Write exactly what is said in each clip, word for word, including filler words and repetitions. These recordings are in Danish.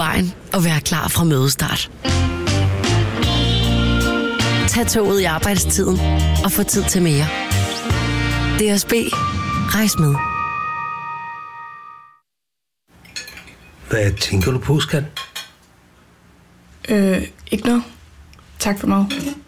vejen og være klar fra mødestart. Tag toget i arbejdstiden og få tid til mere. D S B. Rejs med. Hvad tænker du på, skat? Øh, ikke noget. Tak for mig.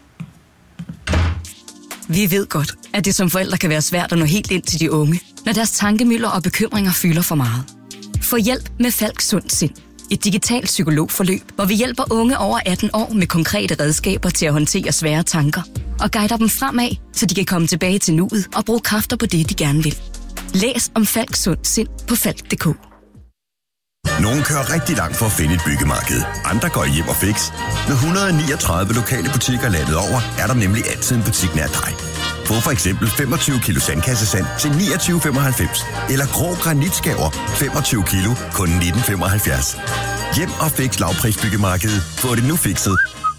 Vi ved godt, at det som forældre kan være svært at nå helt ind til de unge, når deres tankemylder og bekymringer fylder for meget. Få hjælp med Falk Sund Sind. Et digitalt psykologforløb, hvor vi hjælper unge over atten år med konkrete redskaber til at håndtere svære tanker og guider dem fremad, så de kan komme tilbage til nuet og bruge kræfter på det, de gerne vil. Læs om Falk Sund Sind på falk punktum d k. Nogle kører rigtig langt for at finde et byggemarked. Andre går hjem og fix. Med et hundrede og niogtredive lokale butikker landet over, er der nemlig altid en butik nær dig. Få for eksempel femogtyve kilo sandkassesand til niogtyve femoghalvfems. Eller grå granitskaver femogtyve kilo kun nitten femoghalvfjerds. Hjem og fix lavprisbyggemarkedet. Få det nu fikset.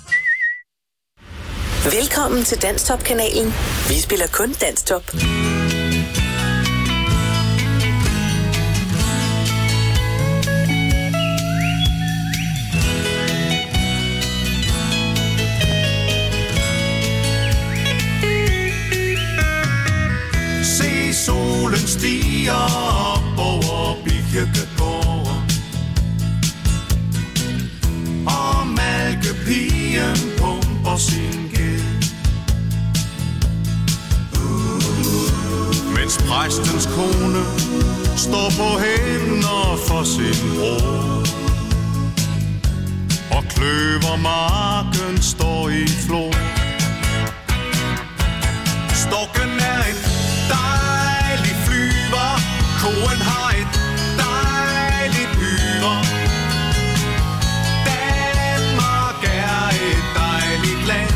Velkommen til Danstop-kanalen. Vi spiller kun Danstop. Solen stiger op over Birkegården, og malkepigen pumper sin gæld, uh, mens præstens kone står på hænder for sin bror, og kløvermarken står i flor. Storken er en dejlig flyver, koen har et dejligt hyre. Danmark er et dejligt land.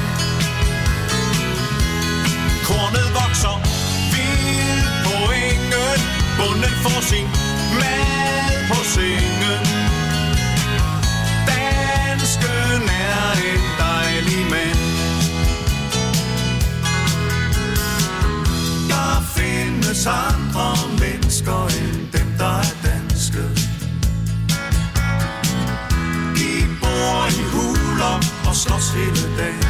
Kornet vokser vildt på engen, bonden får sin mad på sengen. Dansken er en dejlig mand. Der findes andre mennesker end dem, der er danske. De bor i huler og slås hele dagen.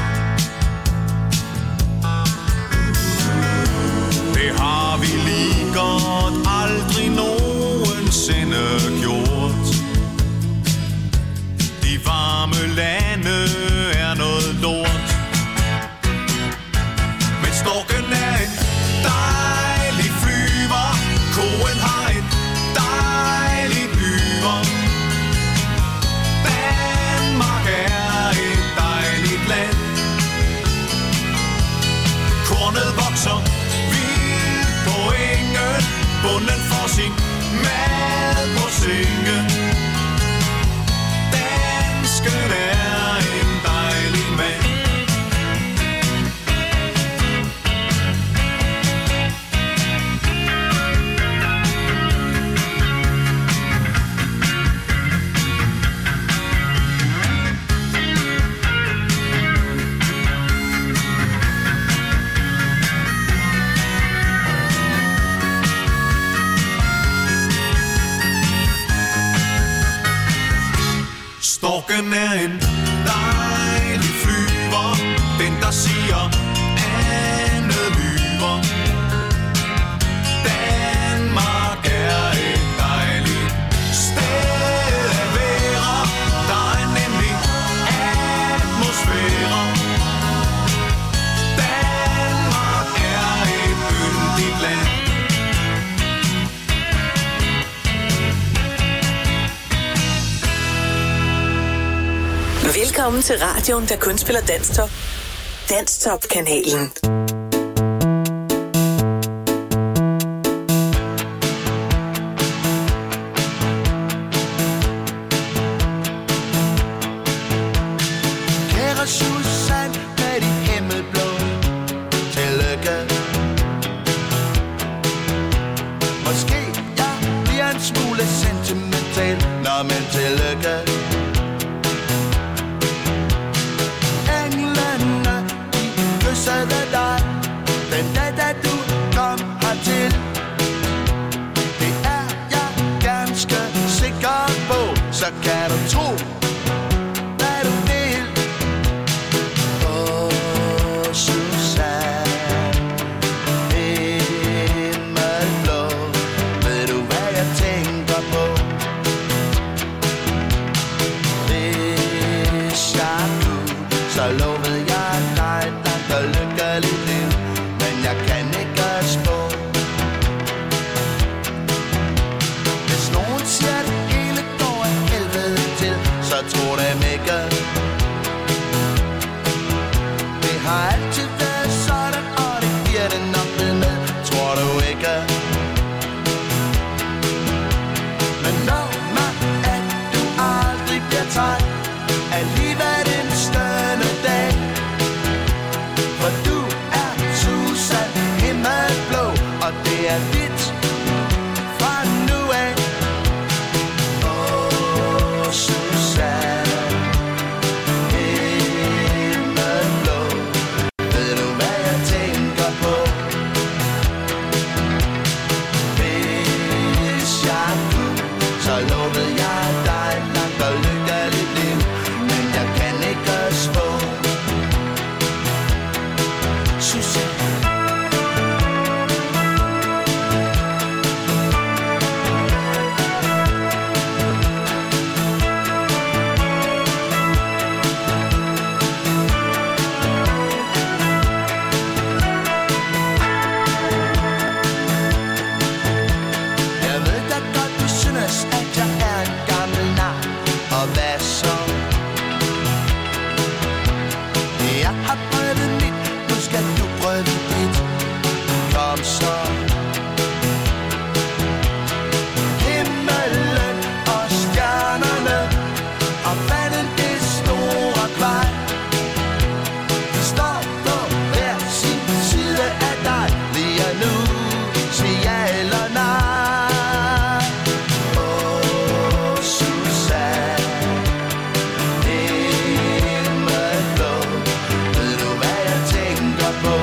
Det har vi lige godt aldrig nogensinde gjort. De varme lande er noget lort. Men storken er en dejlig flyver, koen har et dejligt hyre. Danmark er et dejligt land. Kornet vokser vildt på engen, bonden får sin mad på sengen. Dansken er en dejlig mand. Storken er en dejlig flyver, den der siger andet lyver. Danmark er et dejligt sted at være, der er nemlig atmosfære. Danmark er et yndigt land. Velkommen til radioen, der kun spiller Danstop. Danstop-kanalen. Kære Susan med dit himmelblå, tillykke. Måske jeg bliver en smule sentimental, nå men tillykke. Englænder, de kyssede dig jeg tror dem ikke. Det har altid været sådan, og det bliver det nok ved med, tror du ikke? Men når man at du aldrig bliver træt af livet en stønne dag, for du er Susan himmelblå, og det er dit fra nu af. Åh, Susan himmelblå, ved du hvad jeg tænker på? Hvis jeg kunne, så lovede jeg dig et langt og lykkeligt liv, men jeg kan ikke spå. Susan. Jeg ved da godt, du synes, at jeg er en gammel nar, og hvad så? Jeg har prøvet mit, nu skal du prøve dit. Kom så. Himmelen og stjernerne og vandet, det store kvej, de står på hver sin side af dig. Lige nu, sig ja eller nej. Åh, Susan himmelblå, ved du hvad jeg tænker på?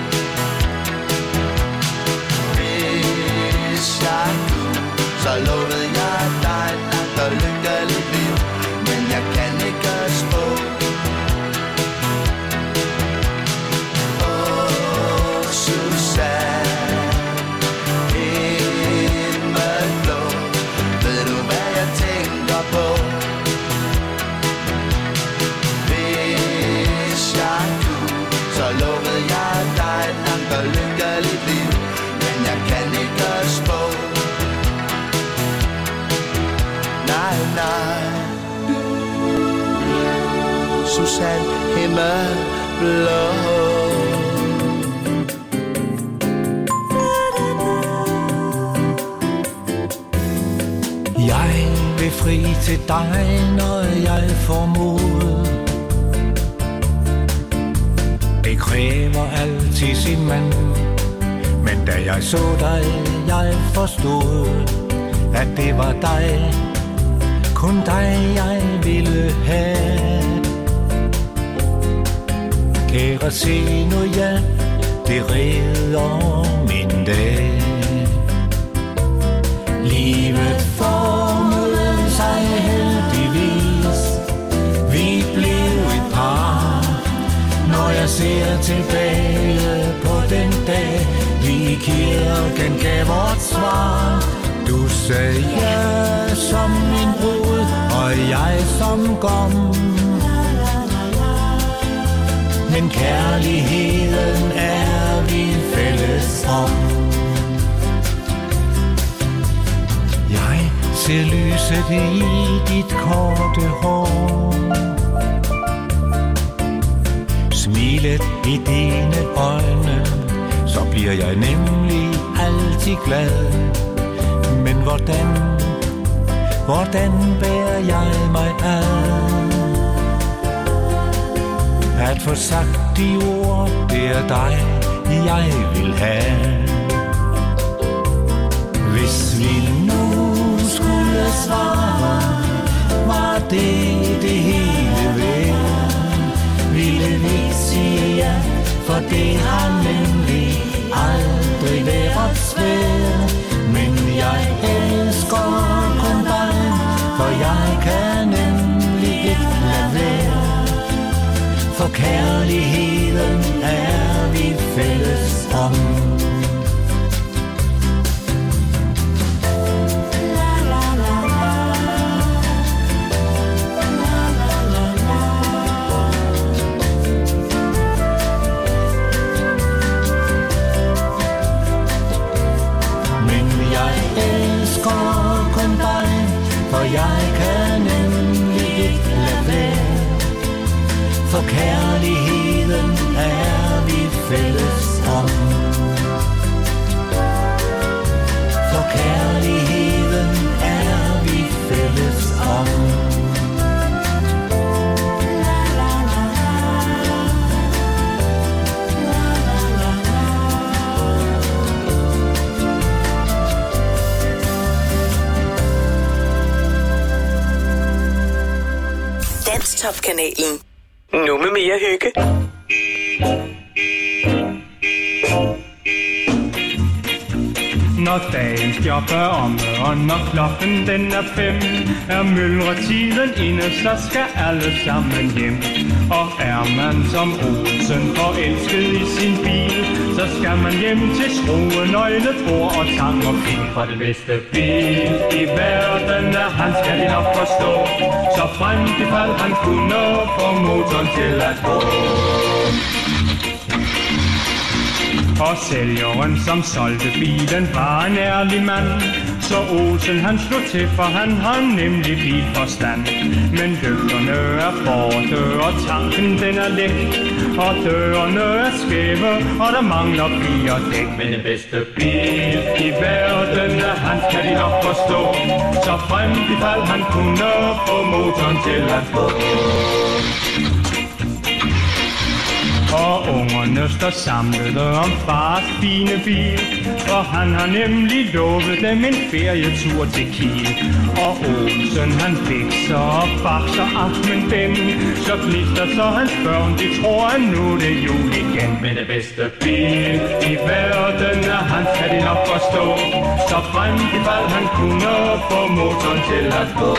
Hvis jeg kunne, så lovede jeg dig et langt og lykkeligt liv, men jeg kan ikke spå. Åh, Susan himmelblå, ved du hvad jeg tænker på? Hvis jeg kunne, så lovede jeg dig et langt og lykkeligt liv, men jeg kan ikke spå. Nej, nej. Susan himmelblå. Jeg vil fri til dig, når jeg får mod. Det kræver altid sin mand, men da jeg så dig, jeg forstod, at det var dig, kun dig jeg ville have. Kære, se nu, ja, det redder min dag. Livet formede sig heldigvis, vi blev et par. Når jeg ser tilbage på den dag, vi i kirken gav vort svar. Du sagde ja som min brud, og jeg som gom. Men kærligheden er vi fælles om. Jeg ser lyset i dit korte hår, smilet i dine øjne, så bliver jeg nemlig altid glad. Men hvordan, hvordan bærer jeg mig ad? At få sagt de ord, det er dig, jeg vil have. Hvis vi nu skulle svare, var det det hele værd? Ville vi sige ja, for det har nemlig aldrig været svært. Men jeg elsker kun dig, for jeg kan nemlig ikke lade være. For kærligheden er vi fælles om. For jeg kan nemlig ikke for kærligheden er vi fælles om. For kærligheden er vi fælles om. Danstop-kanalen. Nu med mere hygge. Når dagens job er omme, og når klokken den er fem, er myldretiden inde, så skal alle sammen hjem. Og er man som Olsen forelsket i sin bil, så skal man hjem til skrue, nøgle, bord og tang og fil. For det bedste bil i verden er han, skal de nok forstå, så frem i fald han kunne få motoren til at gå. Og sælgeren, som solgte bilen, var en ærlig mand. Så Olsen han slog til, for han har nemlig bilforstand. Men lygterne er borte, og tanken den er læk. Og dørene er skæve, og der mangler fire dæk. Men den bedste bil i verden er han, kan de nok forstå. Så frem i fald han kunne få motoren til at gå. Og ungerne står samlede om fars fine bil, for han har nemlig lovet dem en ferietur til Kiel. Og Olsen han fikser og bakser aften dem, så gnister så hans børn, de tror at nu det er jul igen. Men det bedste bil i verden er han, kan de nok forstå, så frem i fald han kunne få motoren til at gå.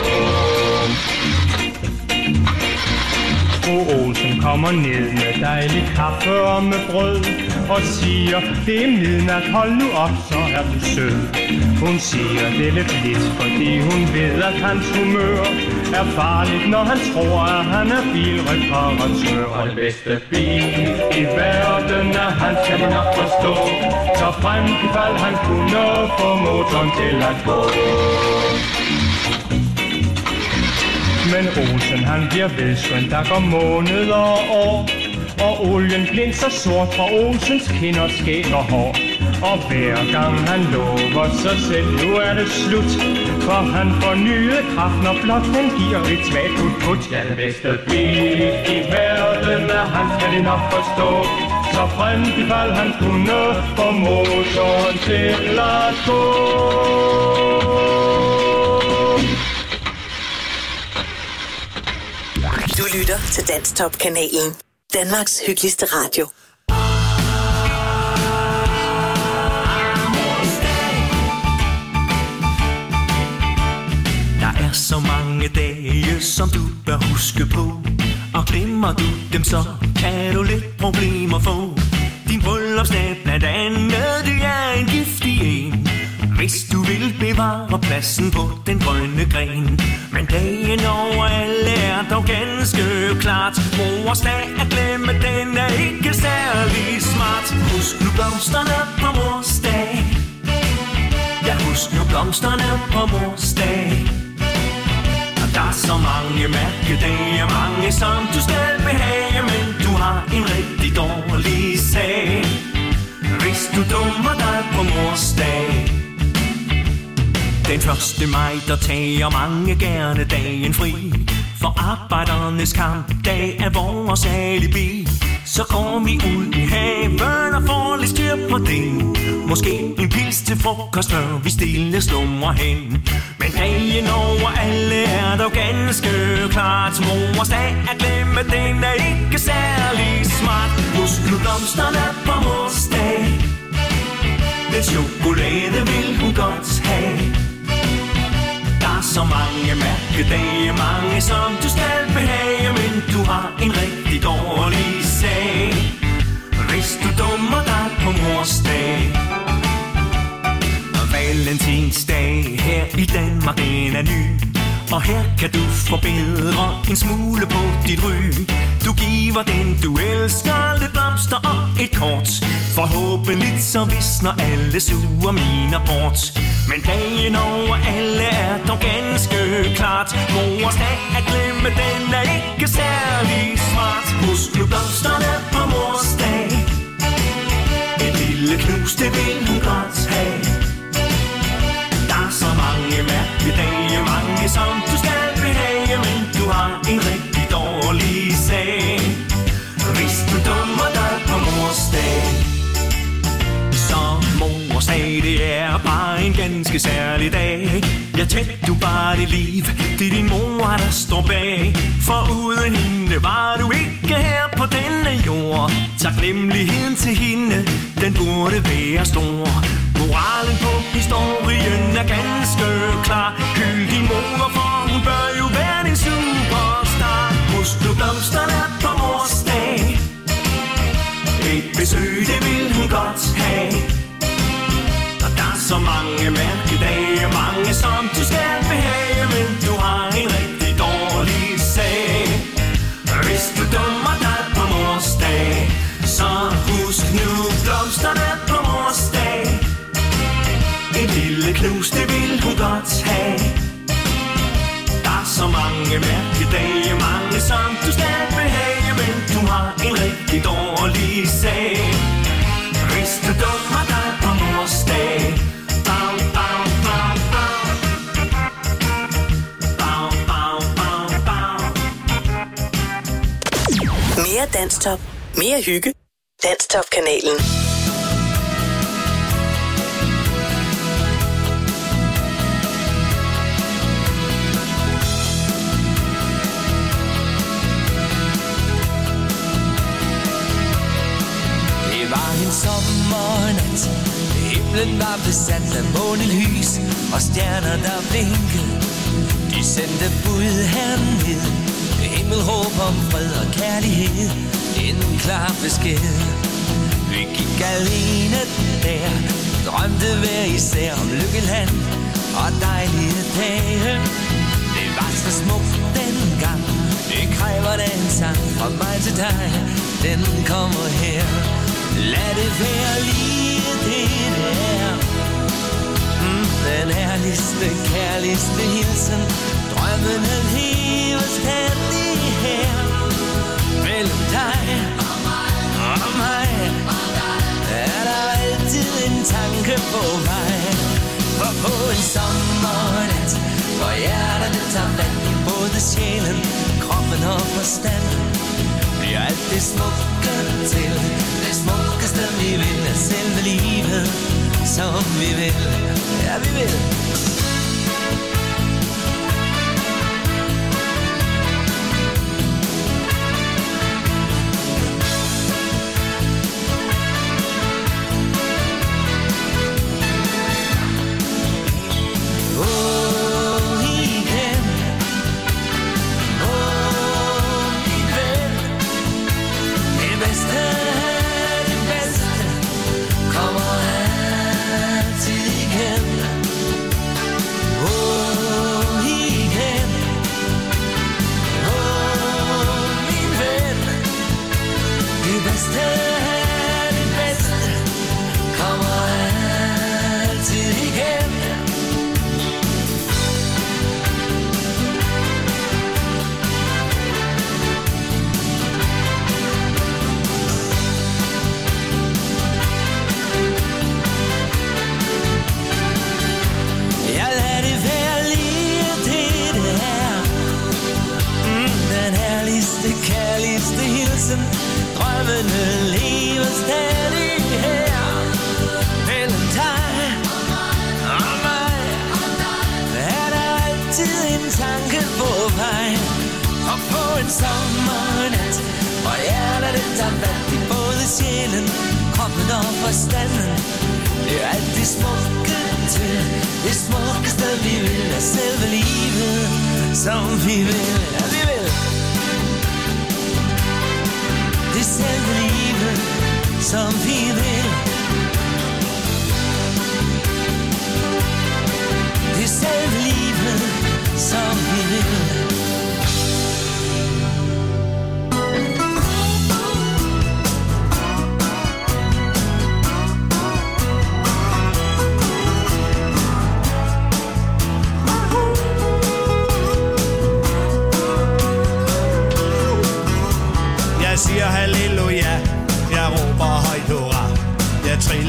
Fru Olsen kommer ned med dejlig kaffe og med brød og siger, det er midnat, hold nu op, så er du sød. Hun siger, det er lidt lidt, fordi hun ved, at hans humør er farligt, når han tror, at han er bilreparatør. Og det bedste bil i verden er han, kan de nok forstå, så frem i fald han kunne få motoren til at gå. Men Olsen han bliver vedskønt, der går måneder og år, og olien blinser sort fra Olsens kinder, skæg og hår. Og hver gang han lover sig selv, nu er det slut, for han får nye kraft, når blot den giver et svagt put-put. Ja, det bedste bil i verden er han, kan de nok forstå, så frem i fald han kunne få motoren til at gå. Du lytter til Danstop-kanalen. Danmarks hyggeligste radio. Der er så mange dage, som du bør huske på, og glemmer du dem, så kan du lidt problemer få. Din bryllupsdag blandt andet, det er en giftig en, hvis du vil bevare pladsen på den grønne gren. Men dagen over alle er dog ganske klart, mors dag at glemme, den er ikke særlig smart. Husk nu blomsterne på mors dag. Ja, husk nu blomsterne på mors dag. Og der er så mange mærkedage, mange som du skal behage, men du har en rigtig dårlig sag, hvis du dummer dig på mors dag. Den første maj, der tager mange gerne dagen fri, for arbejdernes kampdag er vores alibi. Så går vi ud i haven og får lidt styr på det, måske en pils til frokost, før vi stille slumrer hen. Men dagen over alle er dog ganske klart, mors dag at glemme, den er ikke særlig smart. Husk nu blomsterne på mors dag, lidt chokolade vil hun godt have. Der er så mange mærkedage, mange som du skal behage, men du har en rigtig dårlig sag, hvis du dummer dig på mors dag. Valentinsdag her i Danmark, den er ny, og her kan du forbedre en smule på dit ry. Du giver den du elsker lidt blomster og et kort, forhåbentlig så visner alle sure miner bort. Men dagen over alle er dog ganske klart, mors dag at glemme, den er ikke særlig smart. start. Husk nu blomsterne på mors dag. Et lille knus, det vil hun godt have. Der er så mange mærkelige dage, mange som du skal behage, men du har en rigtig dårlig sag. Hvis du dummer dig på mors dag, så mor sagde, det er bare en ganske særlig dag. Ja, tæt du bare dit liv, det er din mor, der står bag. For uden hende var du ikke her på denne jord. Taknemmeligheden til hende, den burde være stor. Moralen på historien er ganske klar. Hyld din mor, for hun bør jo være din superstar. Husk nu blomsterne på mors dag. Et besøg, det vil hun godt have. Og der er så mange mærkedage, mange som du skal behage, men du har en rigtig dårlig sag. Hvis du dummer dig på mors dag, så husk nu blomsterne på mors dag. Et lille knus, det vil hun godt have. Der er så mange mærkedage, mange som du skal behage, men du har en rigtig dårlig sag. Hvis du dummer dig på mors dag. Bam, bam, bam, bam. Bam, bam, bam, bam. Mere Danstop. Mere hygge. Danstop-kanalen. En sommernat, himlen var besat af månelys og stjerner der blinkede. De sendte bud herned, himmelråb om fred og kærlighed, en klar besked. Vi gik alene der, drømte hver især om lykkeland og dejlige dage. Det var så smukt dengang, det kræver da en sang fra mig til dig, den kommer her. Lad det være lige det der. mm, Den herligste, kærligste hilsen. Drømmene lever stadig her. Mellem dig og mig er der altid en tanke på vej. For på en sommernat, hvor hjerterne tager vand i både sjælen, kroppen og forstanden, bliver alt det smukke til. Det smukkeste vi vil er selve livet, som vi vil, ja vi vil.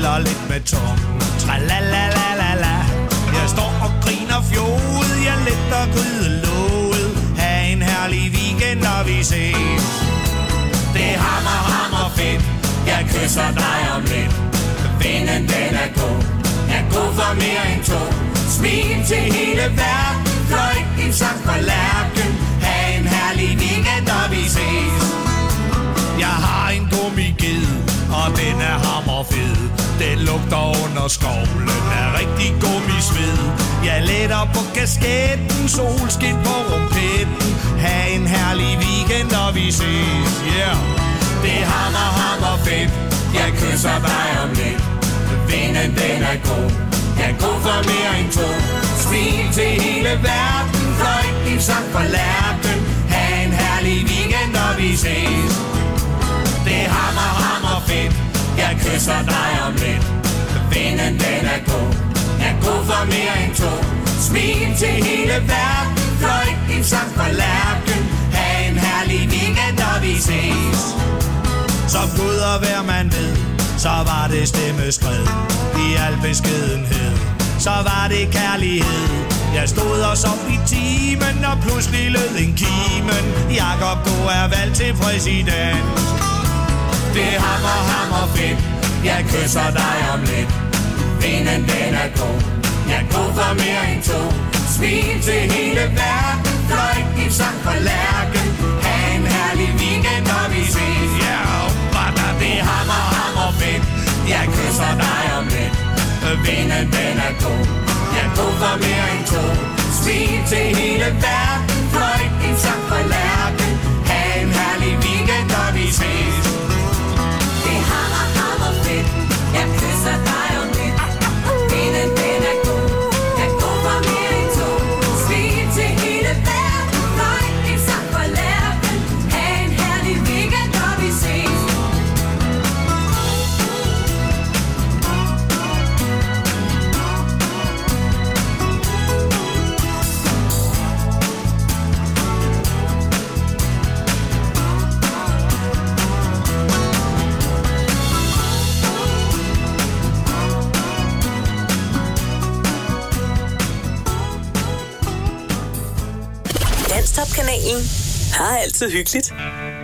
spiller lidt med tungen. Tralalalala. Jeg står og griner fjodet, jeg letter grydelåget. Ha' en herlig weekend, og vi ses. Det er hammer, hammer fedt. Jeg kysser dig om lidt. Vinden den er god. Jeg er god for mere end to. Smil til hele verden. Fløjt en sang fra lærken. Ha' en herlig weekend, og vi ses. Jeg har en gummiged, og den er hammerfed. Den lugter under skovlen af rigtig gummisved. Jeg letter på kasketten, solskin på rumpetten. Ha' en herlig weekend, og vi ses. Yeah. Det er hammer, hammer fedt. Jeg kysser dig om lidt. Vinden den er god. Jeg er god for mere end to. Smil til hele verden. Fløjt din sang for lærken. Ha' en herlig weekend, og vi ses. Det er hammer, hammer fedt. Jeg kysser dig om lidt. Vinden den er god. Jeg er god for mere end to. Smil til hele verden. Fløjt din sang for lærken. Ha' en herlig weekend, og vi ses. Som Gud og hver man ved, så var det stemmeskred. I al beskedenhed, så var det kærlighed. Jeg stod og sov i timen, og pludselig lød en kimen. Jakob Gå er valgt til præsident. Det er hammer, hammer fedt. Jeg kysser dig om lidt. Vinden den er god. Jeg er god for mere end to. Smil til hele verden. Fløjt din sang for lærken. Ha' en herlig weekend, og vi ses. Ja, yeah, det er hammer, hammer fedt. Jeg kysser dig om lidt. Vinden den er god. Jeg er god for mere end to. Smil til hele verden. Fløjt din sang for lærken. Ha' en herlig weekend, og vi ses. Det er hammer, hammer fedt. Jeg kysser dig om lidt. Vinden den er god. Jeg er god for mere end to. Smil til hele verden. Fløjt din sang for lærken. Ha' en herlig weekend, og vi ses. Danstop-kanalen har altid hyggeligt.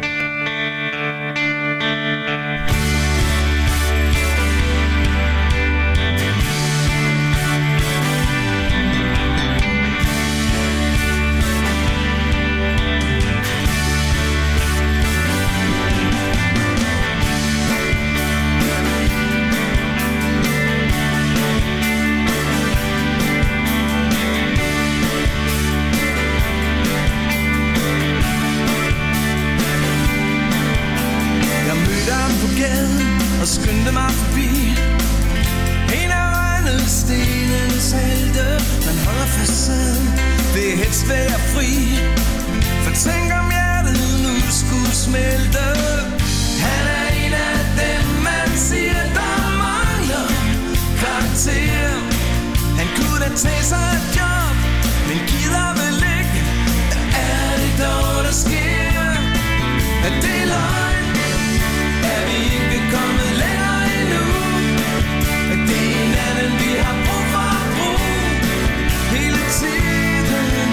Skyndte mig forbi en af regnet stenens helte. Man holder facaden, vil helst være fri. For tænk om hjertet nu skulle smelte. Han er en af dem, man siger, der mangler karakter. Han kunne da tage sig et job, men gider vel ikke. Hvad er det dog, der sker? Er det løgn? Er vi ikke kommet længere endnu? Er det en anden, vi har brug for at bruge hele tiden?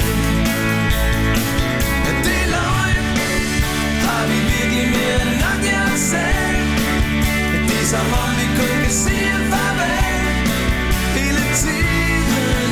Er det løgn? Har vi virkelig mere end nok, jeg sagde? Er det som om vi kun kan sige farvel hele tiden?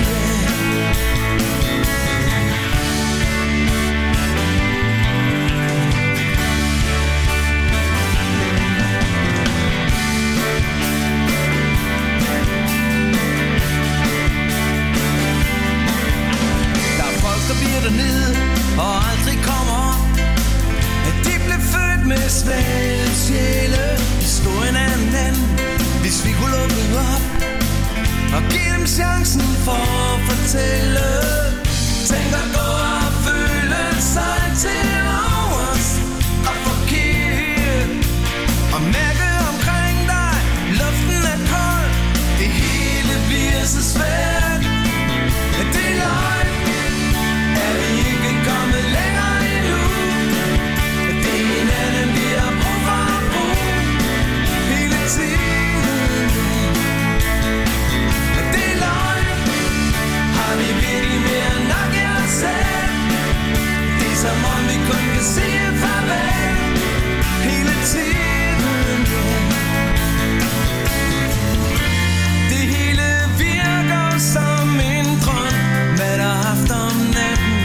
Der bliver dernede og aldrig kommer op. At de blev født med svage sjæle. Historien er en anden, hvis vi kunne lukke op og give dem chancen for at fortælle. Tænk at gå og føle sig til overs og forkert. Og mærke omkring dig, luften er kold. Det hele bliver så svært. Er det løgn? Er vi ikke kommet længere endnu? Er det en anden, vi har brug for at bruge hele tiden? kan sige farvel hele tiden, det hele virker som en drøm, hvad der har haft om natten.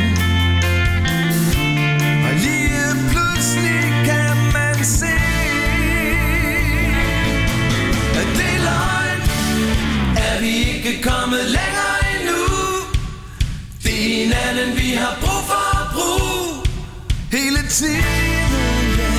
Og lige pludselig kan man se, at det er løgn, er vi ikke kommet længere endnu. Det er hinanden vi har brug for at bruge hele tiden, ja.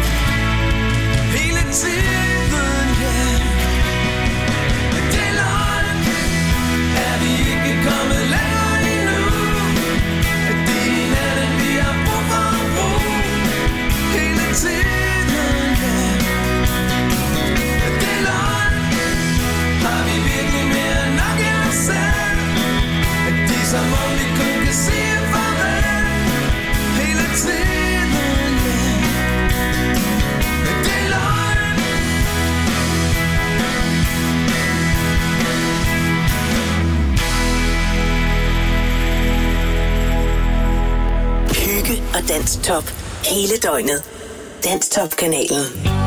Hele tiden, ja. Det er løgn, er vi ikke kommet længere endnu. Det er hinanden vi har brug for at bruge hele tiden, ja. Det er løgn, har vi virkelig mere nok i os selv. Det er som om vi kun kan sige farvel hele tiden, ja. Det er løgn. Hygge og Danstop hele døgnet. Danstop-kanalen.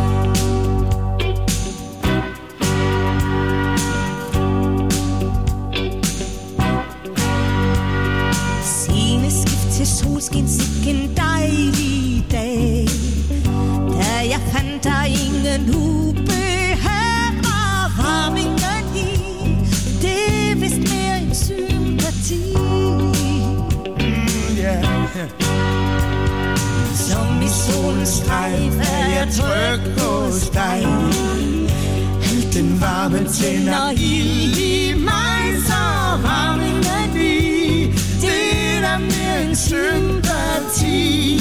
Sceneskift til solskin, sikken dejlig dag. Da jeg fandt der ingen ubehag og varmingen i. Det er vist mere en sympati. Mm, yeah, yeah. Som i solens strejf er jeg tryg hos dig. Alt den varme tænder ild i mig, så varmingen i. Det er der mere en sympati.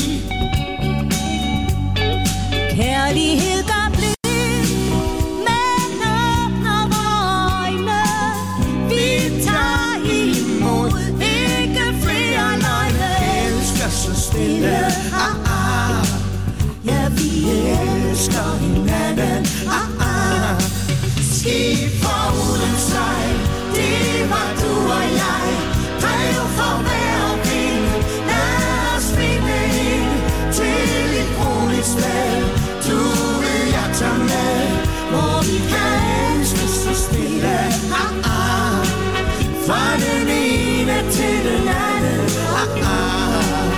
Kærlighed gør blind, men åbner vore øjne. Vi tager imod, ikke flere løgne. Elsker så stille, ah, ah. Ja, vi elsker hinanden, ah, ah. skib foruden sejl, det var du og jeg. Drev for hver vind, lad os finde ind til et roligt sted. Du vil jeg tage med, hvor vi kan elske så stille, ah, ah. Fra den ene til den anden, ah, ah.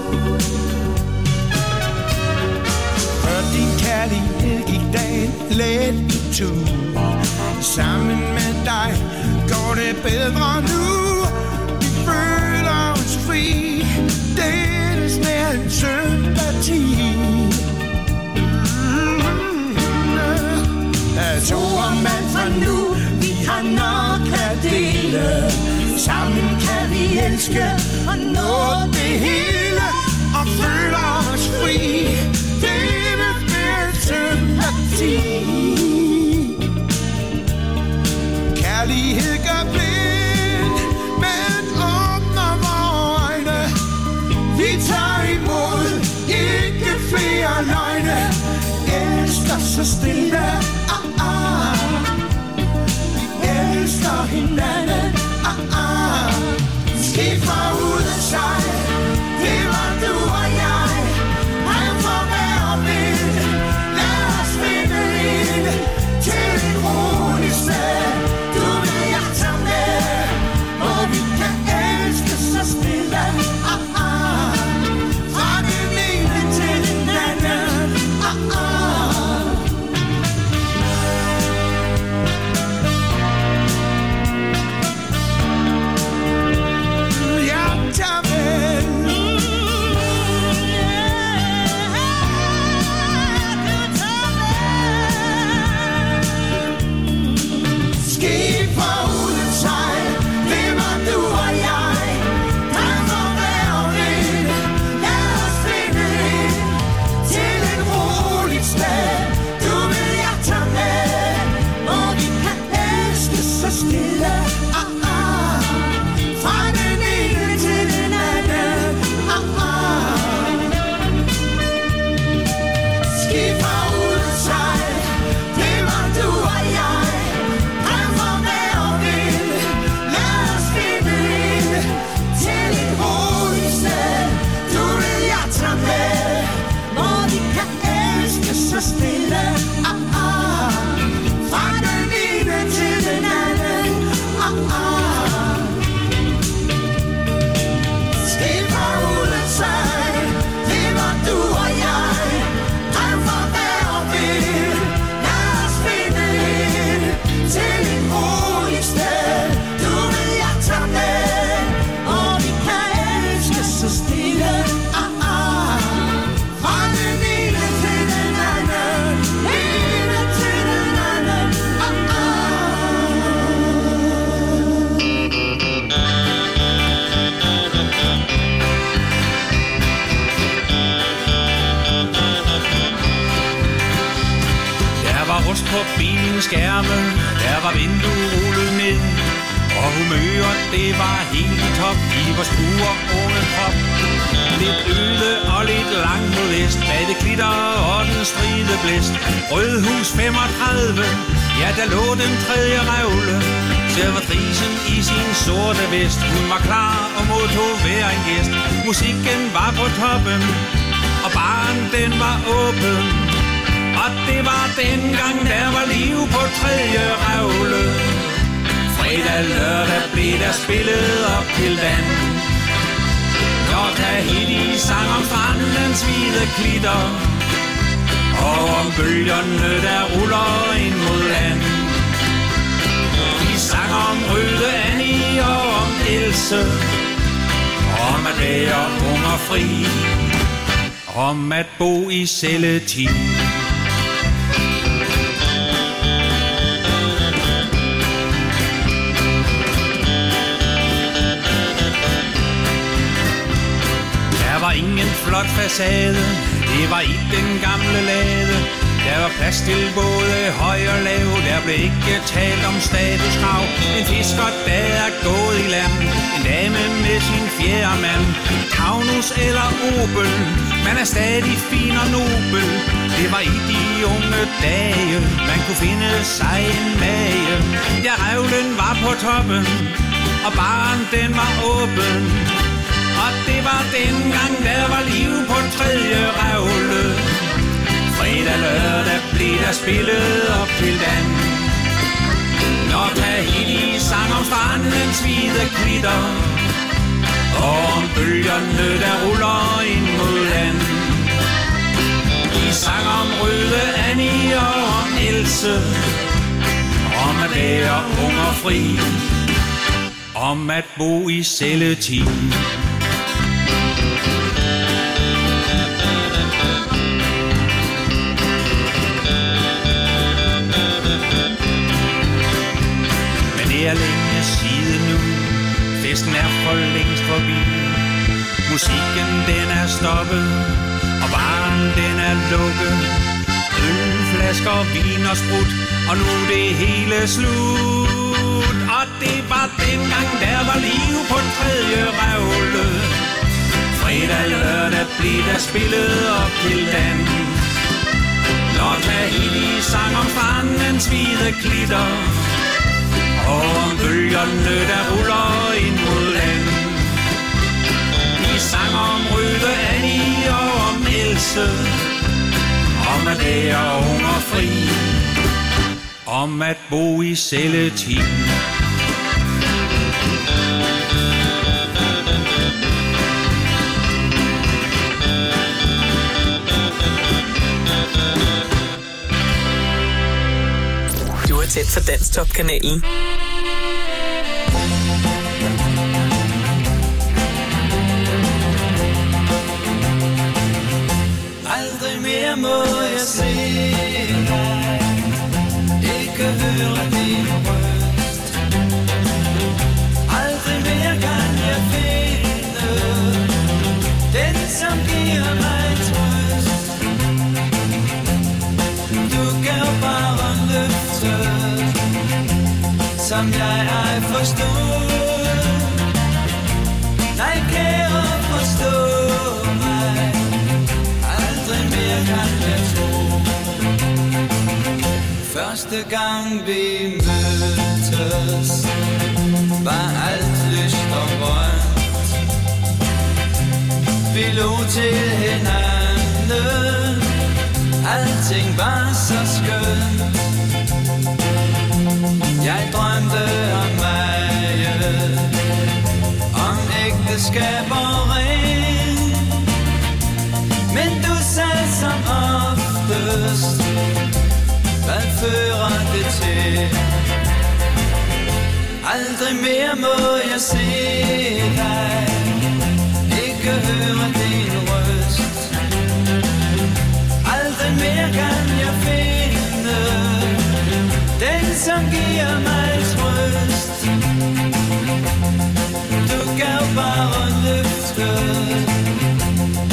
For din kærlighed gik dagen let i tur. Sammen med dig går det bedre nu. Vi føler os fri. Det er snart en sympati. Jeg tror man for nu, vi har nok at dele. Sammen kan vi elske og nå det hele. Og føler os fri. Det er mere sympati. Kærlighed gør blind, men åbner vore øjne. Vi tager imod, ikke flere løgne. Elsker så stille, ah, ah. Vi elsker hinanden, ah, ah. Skib fra uden sejl, det var du og jeg. Han får hver vind, lad os finde ind til et roligt sted. Du vil jeg tage med, hvor vi kan elske så stille, ah, ah. Fra den ene til den anden, ah, ah. Jeg tager med på bilens skærme, der var vinduet rullet ned. Og humøret, det var helt i top i vores pure unge krop. Lidt øde og lidt langt mod vest, bag det glitter og den stride blæst. Rødhus femogtredive, ja der lå den tredje revle. Servitrisen i sin sorte vest, hun var klar og modtog hver en gæst. Musikken var på toppen, og baren den var åben. Og det var dengang, der var liv på tredje revle. Fredag, lørdag blev der spillet op til vand. Når Tahiti sang om strandens hvide klitter, og om bølgerne, der ruller ind mod land. De sang om Røde Annie og om Else, om at være ung og fri, om at bo i celletid. Der var ingen flot facade, det var i den gamle lade. Der var plads til både høj og lav, der blev ikke talt om statuskrav. En fisker, der er gået i land, en dame med sin fjerde mand. Taunus eller Opel, man er stadig fin og nobel. Det var i de unge dage, man kunne finde sig en mage. Ja, revlen var på toppen, og baren den var åben. Og det var dengang, der var liv på tredje revle. Fredag, lørdag blev der spillet op til dan. Når Tahiti sang om strandens hvide klitter, og om bølgerne, der ruller ind mod land. De sang om Røde Annie og om Else, om at være ung og fri, om at bo i celletid. Det er længe siden nu, festen er for længst forbi. Musikken den er stoppet, og baren den er lukket. Øl, flasker, vin og sprut, og nu er det hele slut. Og det var dengang, der var liv på tredje revle. Fredag, lørdag blev der spillet op til dan. Når Tahiti sang om strandens hvide klitter, og om bølgerne, der ruller ind mod land. De sang om Røde Annie og om Else, om at være ung og fri, om at bo i celletid. Du er tæt for Danstop-kanalen. Aldrig mere må jeg se dig, ikke høre din røst. Aldrig mere kan jeg finde den, som giver mig trøst. Du gav bare løfte, som jeg ej forstod. Nej, kære, forstå mig, aldrig mere kan jeg tro. Første gang vi mødtes, var alt lyst og grønt. Vi lå til hinanden, alting var så skønt. Jeg drømte om mig, om ægteskab og ring. Men du sagde som oftest, hvad fører det til? Aldrig mere må jeg se dig, ikke høre din røst. Aldrig mere kan jeg finde den, som giver mig trøst. Du gav bare løfte,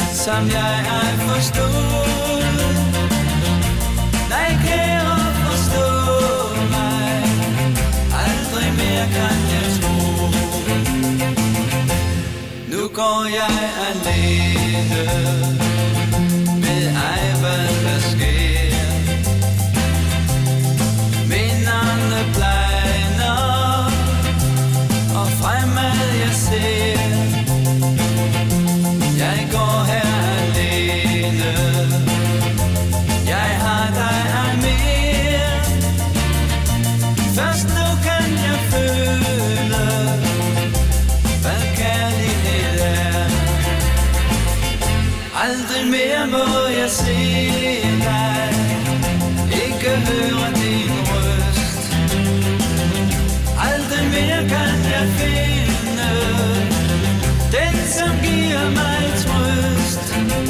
som jeg ej forstod. Nej, kære, forstå mere kan jeg tro. Nu går jeg alene, ved ej hvad der sker. Minderne blegner, og fremad jeg ser. Jeg går her alene, jeg har dig ej mere. Først nu kan jeg føle, hvad kærlighed er. Aldrig mere må jeg se dig, ikke høre din røst. Aldrig mere kan jeg finde den, som giver mig trøst.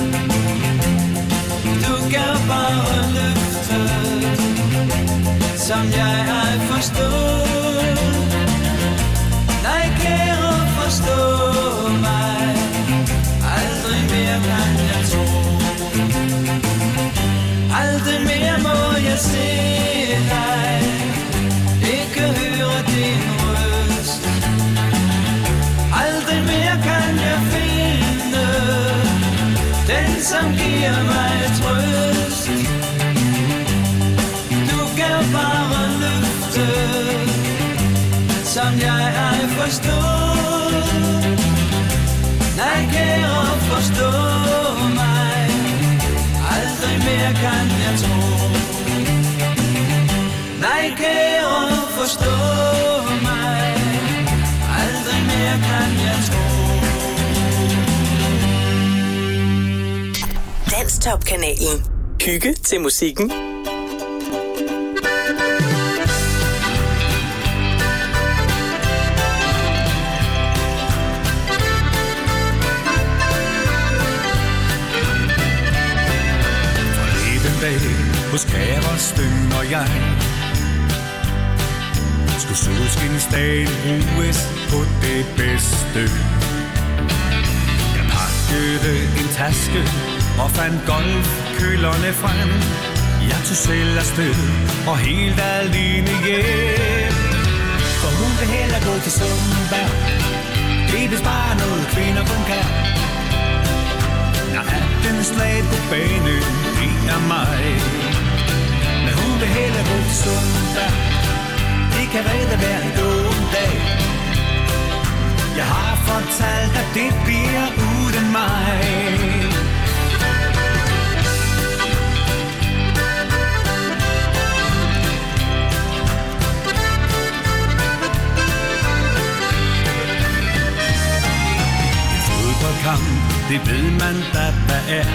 Du gav bare løftet, som jeg ej forstod. Nej, kære, forstå mig. Aldrig mere kan jeg tro. Aldrig mere må jeg se dig, ikke høre din røst. Aldrig mere kan jeg finde den, som giver mig trøst. Du gav bare løftet, som jeg ej forstod. Nej, kære, forstå mig. Aldrig mere kan jeg tro. Nej, kære, forstå mig. Aldrig mere kan jeg tro. Danstop-kanalen. Hygge til musikken. Hos kæresten og jeg skulle solskinsdagen bruges på det bedste. Jeg pakkede en taske og fandt golfkøllerne frem. Jeg tog selv afsted og helt alene hjem. For hun vil hellere gå til Zumba. Det er vist bare noget kvinder kun kan. Når den slag på banen, det er mig. Men hun vil hellere gå til Zumba. Det kan redde hver en dum dag. Jeg har fortalt, at det bliver uden mig. En fodboldkamp, det ved man da, hvad er.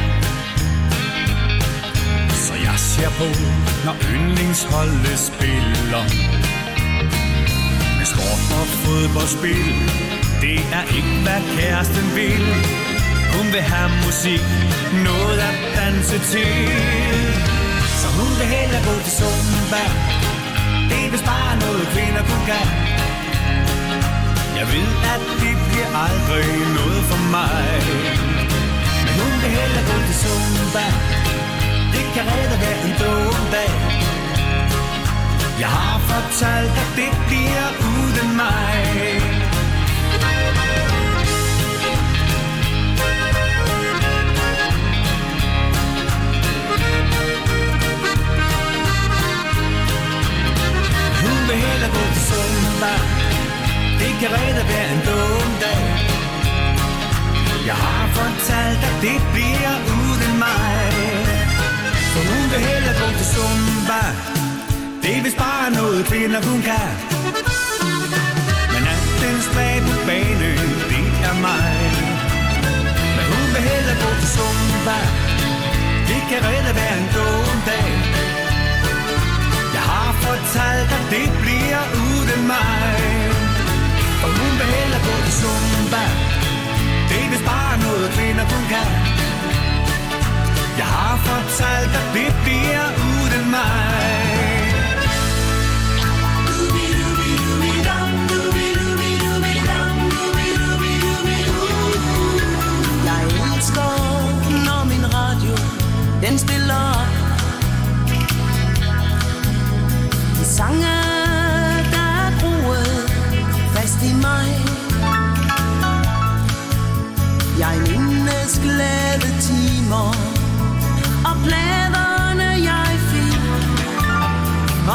Så jeg ser på, når yndlingsholdet spiller. Men sport og fodboldspil, det er ikke hvad kæresten vil. Hun vil have musik, noget at danse til. Så hun vil hellere gå til Zumba. Det er vist bare noget kvinder kun kan. Jeg ved, at det bliver aldrig noget for mig. Men hun vil hellere gå til Zumba. Det kan redde hver en dum dag. Jeg har fortalt, at det bliver uden mig. Hun vil hellere gå til Zumba. Det kan redde hver en dum dag. Jeg har fortalt, at det bliver uden mig. For hun vil hellere gå til Zumba. Det er vist bare noget kvinder kun kan. Men at den slag på banen, det er mig. Men hun vil hellere gå til Zumba. Det kan redde hver en dum dag. Jeg har fortalt, at det bliver uden mig. For hun vil hellere gå til Zumba. Det er vist bare noget kvinder kun kan. Jeg har fortalt, at det bliver uden mig. Jeg elsker, når min radio, den spiller op. Sange, der er groet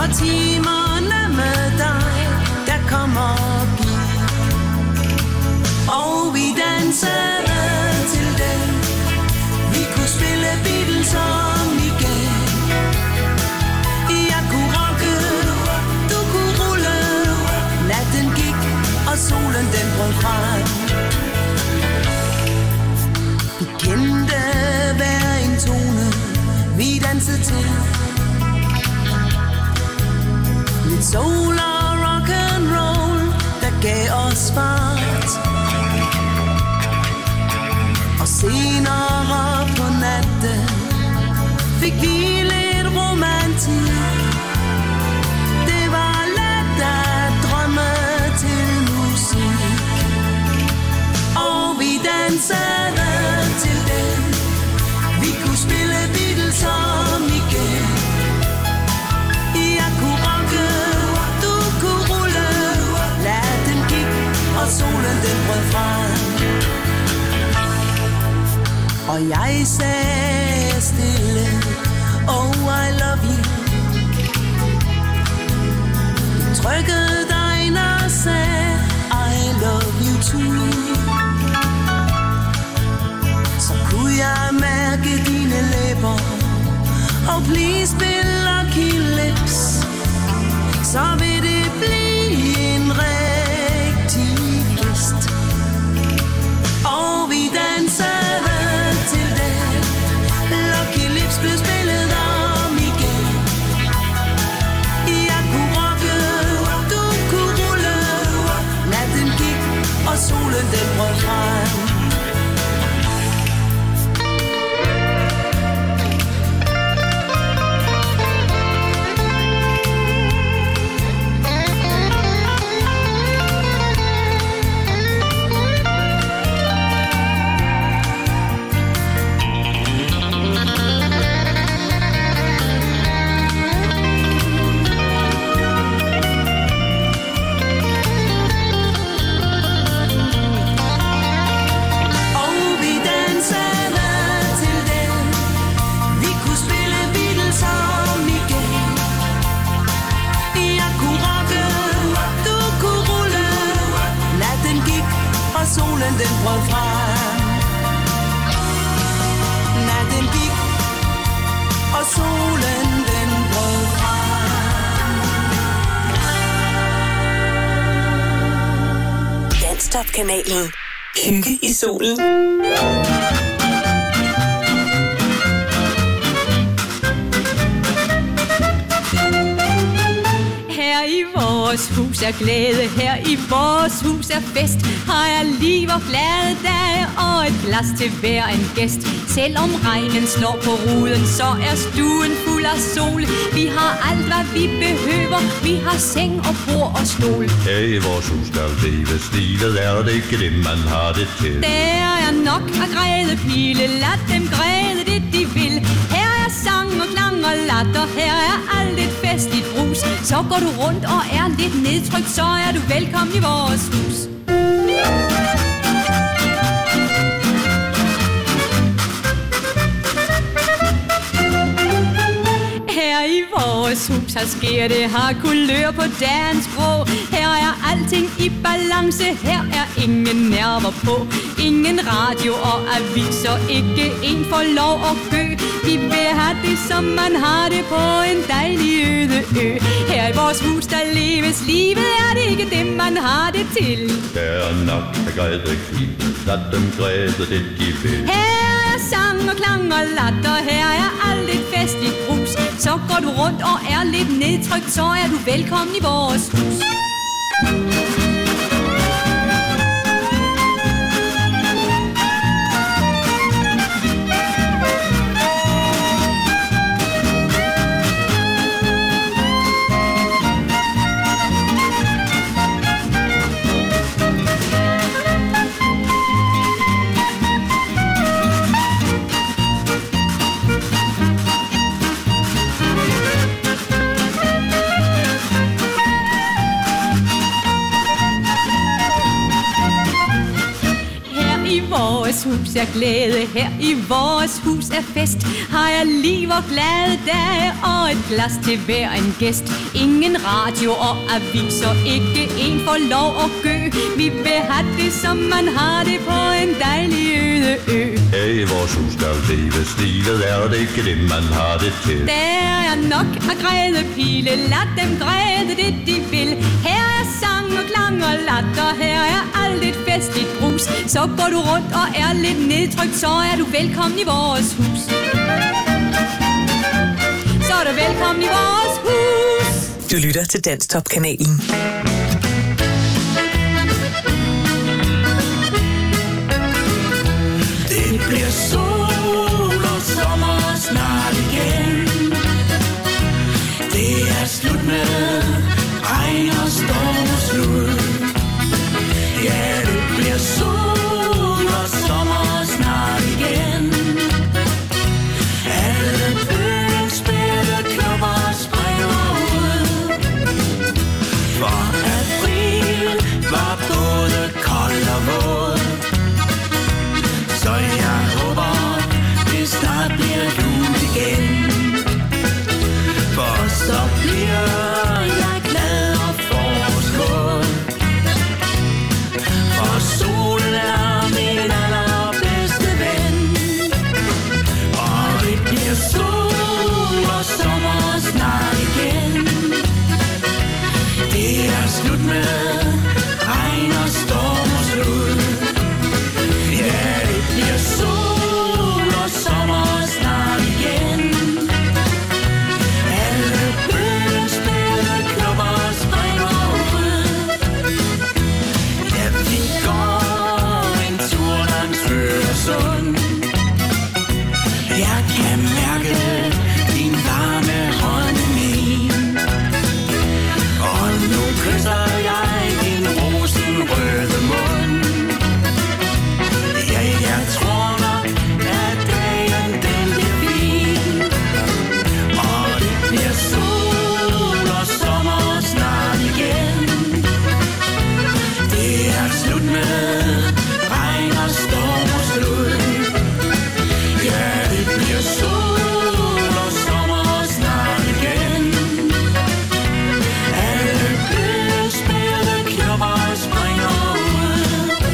og timerne med dig, der kommer gik. Og vi dansede til den, vi kunne spille Beatles om igen. Jeg kunne rocke, du kunne rulle, natten gik, og solen den brød frem. Vi kendte hver en tone, vi dansede til. Lidt soul og rock and roll, der gav os fart. Og senere på natten fik vi lidt romantik. Det var let at drømme til musik. Og vi dansede til den, vi kunne spille Beatles om igen. Jeg kunne rocke, du kunne rulle, natten gik, og solen den brød frem. Og jeg sagde stille, oh I love you. Du trykkede dig ind og sagde, I love you too. Så kunne jeg mærke dine læber, og please spil Lucky Lips. Så vil det blive en rigtig fest. Og vi dansede til den, Lucky Lips blev spillet om igen. Jeg kunne rocke, du kunne rulle, natten gik, og solen den brød frem. Solen den brød frem. Natten gik, og solen den brød frem. Danstop-kanalen. Hygge i solen. I vores hus er glæde, her i vores hus er fest. Har jeg liv og glade dage, og et glas til hver en gæst. Selvom regnen slår på ruden, så er stuen fuld af sol. Vi har alt, hvad vi behøver, vi har seng og bord og stol. Her i vores hus skal leves livet, er det ikke det, man har det til. Der er nok at græde pile, lad dem græde det de vil. Her er sang og klang og latter, her er alt et festligt brus. Så går du rundt og er lidt nedtrykt, så er du velkommen i vores hus. Her i vores hus, her sker det, har kulør på dagens grå. Her er alting i balance, her er ingen nerver på. Ingen radio og aviser, ikke en får lov at gø. Vi vil have det, som man har det på en dejlig øde ø. Her i vores hus, der leves livet, er det ikke det, man har det til. Der er nok at græde pile, lad dem græde det de vil. Her er sang og klang og latter, her er alt et festligt brus. Så går du rundt og er lidt nedtrykt, så er du velkommen i vores hus. hus er glæde, her i vores hus er fest. Har jeg liv og glade dage og et glas til hver en gæst. Ingen radio og aviser, ikke en får lov at gø. Vi vil have det, som man har det på en dejlig øde ø. Her i vores hus skal leves livet, er det ikke det, man har det til. Der er nok af græde pile, lad dem græde det de vil. Her er sang og klang og latter, her er alt et festligt brus. Så går du rundt og er lidt nedtrykt, så er du velkommen i vores hus. Så er du velkommen i vores hus. Du lytter til Danstop-kanalen. Det bliver sol og sommer snart igen. Det er slut med regn og storm og slud. Ja, det bliver sol og sommer snart igen. Alle byens spilleklubber springer ud. For april var både kold og våd. Så jeg håber, det snart bliver jul igen. For så bliver jeg glad og forårsgåd. For solen er min allerbedste ven. Og det bliver sol og sommer snart igen. Det er slut med regn og storm og slud. Ja, det bliver sol og sommer snart igen. Alle byens spilleklubber springer ud. Ja, vi går en tur langs Øresund. Jeg kan mærke din varme hånd i min. Og nu kysser jeg din rosenrøde mund. Ja, jeg tror nok, at dagen den bliver fin. Og det bliver sol og sommer snart igen. Det er slut med regn og storm og slud. Ja, det bliver sol og sommer snart igen. Alle byens spilleklubber springer ud.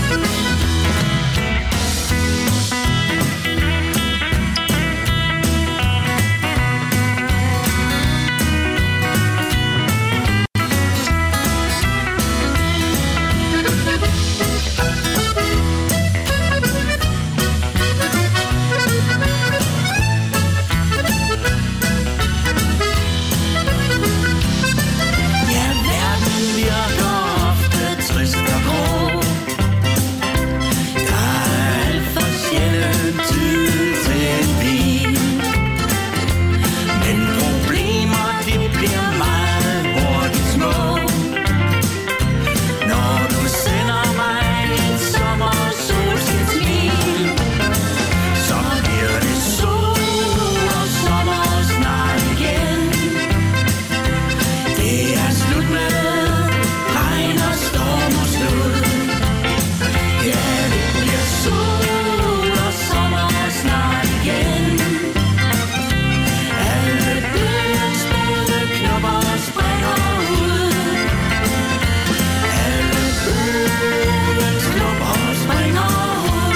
Ja, verden virker ofte trist og grå. Der er alt for sjældent tid til en bil. Men problemer, de bliver meget hurtigt små. Når du sender mig et sommersolskinsmil, så bliver det sol og sommer snart igen. Det er slut med regn og storm og slud. Ja, det bliver sol og sommer snart igen. Alle byens spilleklubber springer ud. Alle byens klubber springer ud.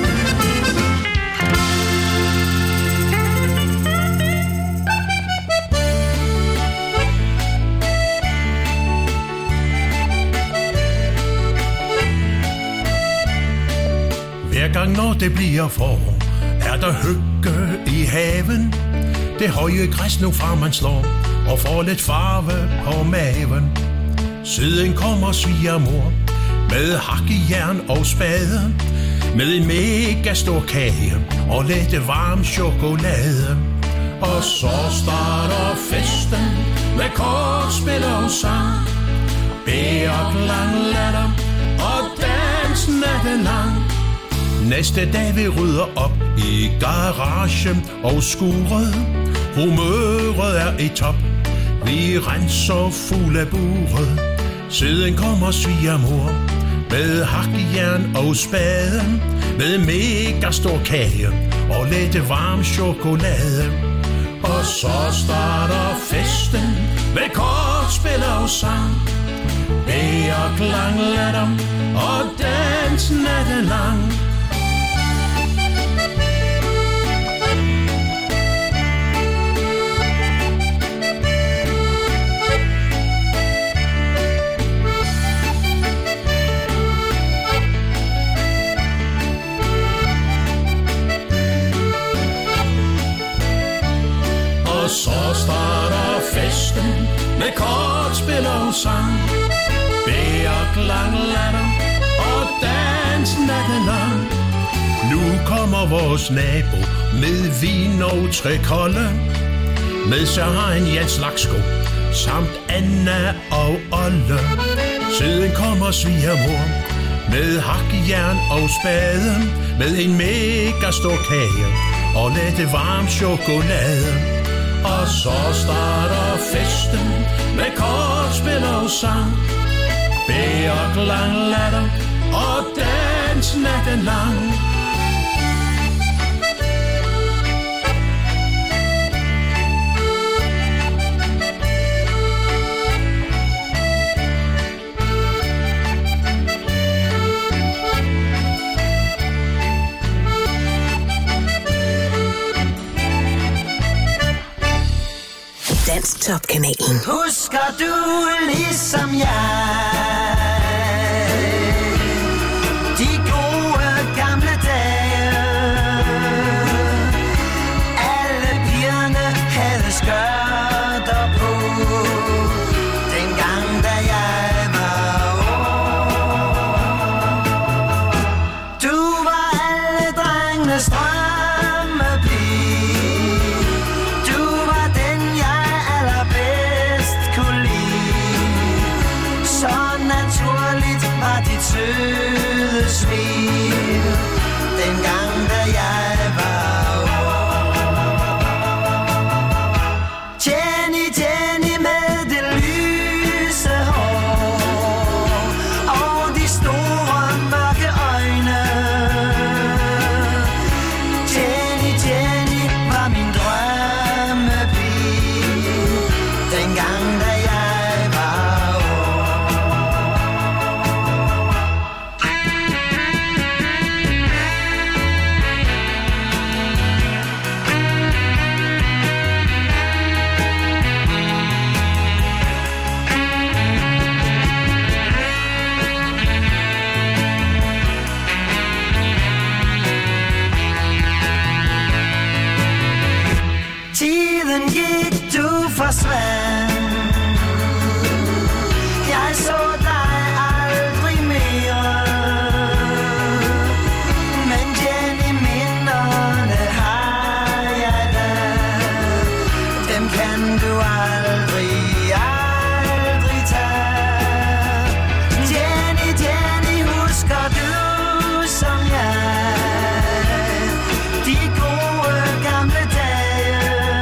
Hver gang når det bliver forår, er der hygge i haven. Det høje græs nu fra man slår, og får lidt farve på maven. Siden kommer svigermor med hakkejern og spade, med en mega stor kage og lidt varm chokolade. Og så starter festen med kortspil og sang, bær, klang, latter og dans natten lang. Næste dag vi rydder op i garagen og skuret. Humøret er i top, vi renser fuld af buret. Siden kommer svigermor med hakkejern og spade, med mega stor kage og lidt varm chokolade. Og så starter festen med kortspil og sang, bære klang, latter og dans natten lang. Og så starter festen med kortspil og sang, bære klang, latter og dans natten lang. Nu kommer vores nabo med vin og tre kolde, med sig har en Jens Laksko samt Anna og Olle. Siden kommer svigermor med hakjern og spade, med en mega stor kage og lidt varm chokolade. Og så starter festen med kortspil og sang, bære klang, latter og dans natten lang. Danstop-kanalen. Husker du ligesom jeg de gode gamle dage? Alle pigerne havde skørter på, dengang da jeg var ung. Du var alle drengenes drømmepige. Du var den jeg allerbedst kunne lide. Så naturligt var dit søde smil, dengang da jeg var ung. Jenny, Jenny med det lyse hår og de store mørke øjne. Jenny, Jenny var min drømmepige, dengang da jeg var ung. Tiden gik, du forsvandt. Jeg så dig aldrig mere. Men Jenny, minderne har jeg da. Dem kan du aldrig, aldrig tage. Jenny, Jenny, husker du som jeg de gode gamle dage?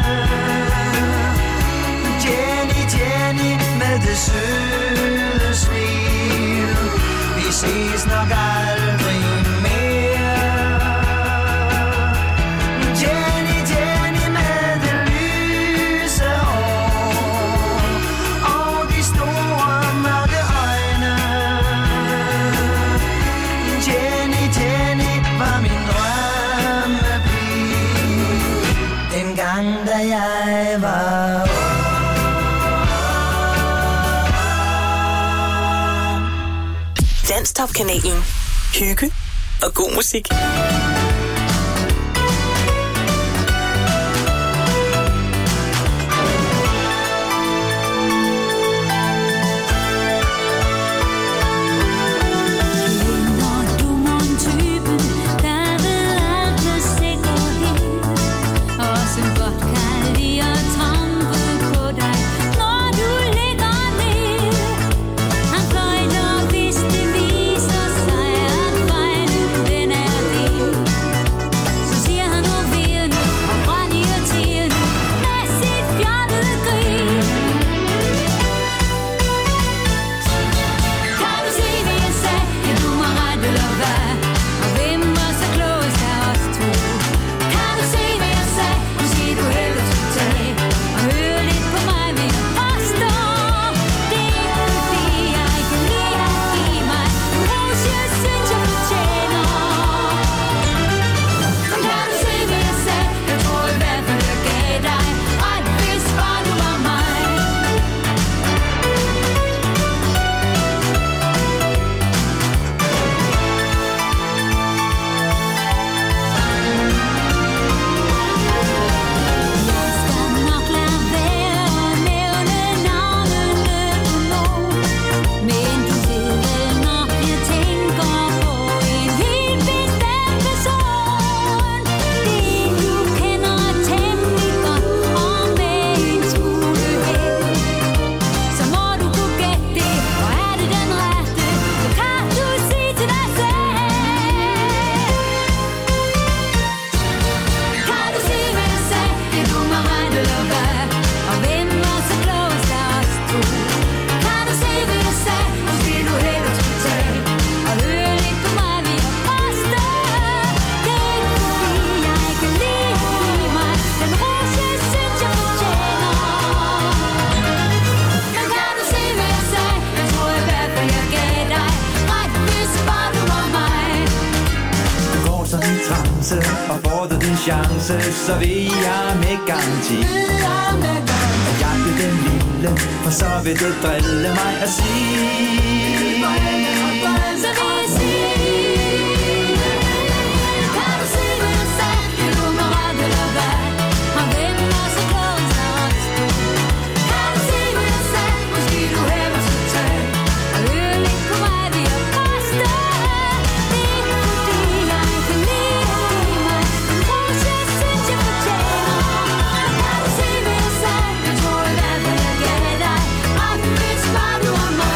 Jenny, Jenny med det søde smil. Vi ses nok aldrig mere. Jenny, Jenny med det lyse hår og de store mørke øjne. Jenny, Jenny var min drømmepige, dengang da jeg var ung. Danstop-kanalen. Hygge og god musik. Han fløjter, hvis det viser sig, at fejlen den er din. chance, så vil jeg med garanti at jagte den lille, for så vil det drille mig at sige. Så vil jeg sige, kan du se, hvad jeg sagde? Kan du mig ret eller hvad? Og hvem er så glad, så også du? Kan du se, hvad jeg sagde? Måske du hæver så tag. Og øl ikke på mig, vi er faste. Det er ikke fordi, jeg kan lide at give mig. En ros, jeg synes, jeg fortjener. Kan du se, hvad jeg sagde? Jeg tror i hvert fald, jeg gav dig. Og hvis bare du er mig.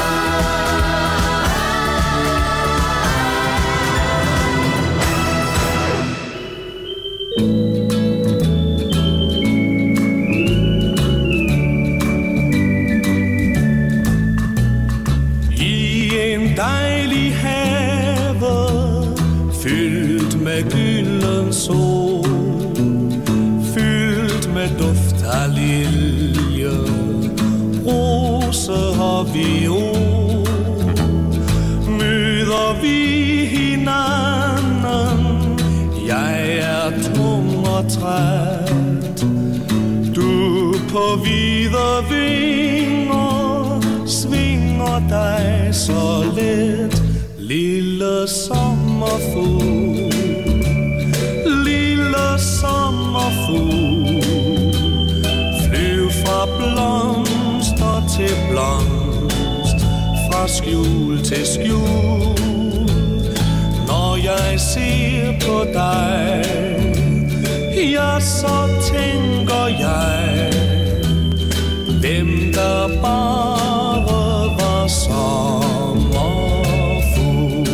I en dejlig have, fyldt med gylden sol, fyldt med duft af lilje, rose og viol, møder vi hinanden. Jeg er tung og træt, du på hvide vinger svinger dig så let. Lille sommerfugl, lille sommerfugl, flyv fra blomster til blomst, fra skjul til skjul. Når jeg ser på dig, ja, så tænker jeg, hvem der bare var sommerfugl.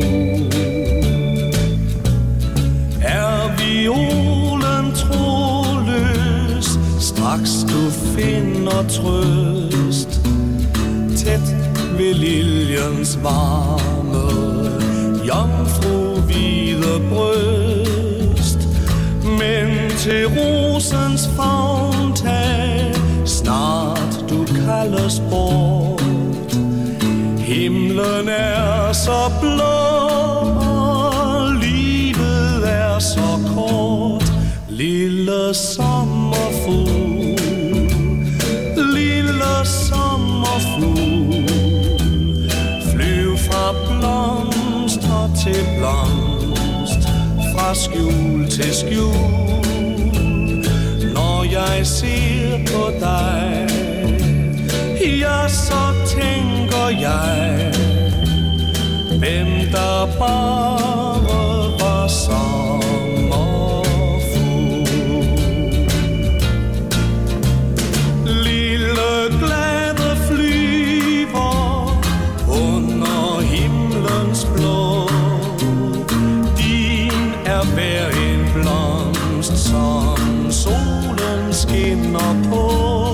Er violen troløs, straks du finder trøst, tæt ved liljens varme, jomfru hvide bryst. Men til rosens favntag, snart du kaldes bort. Himlen er så blå, og livet er så kort. Lille sommerfugl, lille sommerfugl, flyv fra blomster til blomst, fra skjul til skjul. Når jeg ser på dig, ja, så tænker jeg, hvem der bare var sommerfugl. Lille glade flyver under himlens blå, din er hver en blomst, som solen skinner på.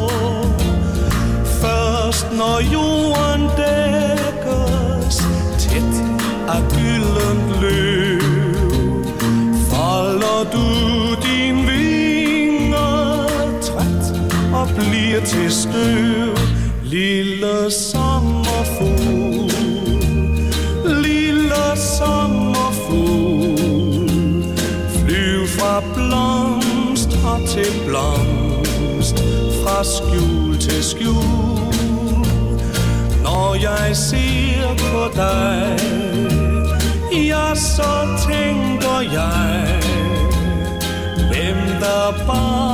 Først når jorden dækkes tæt af gyldent løv, folder du din vinger træt og bliver til støv. Lille sommerfugl, lille sommerfugl, flyv fra blomster til blomst, fra skjul til skjul. Når jeg ser på dig, ja, så tænker jeg, hvem der bare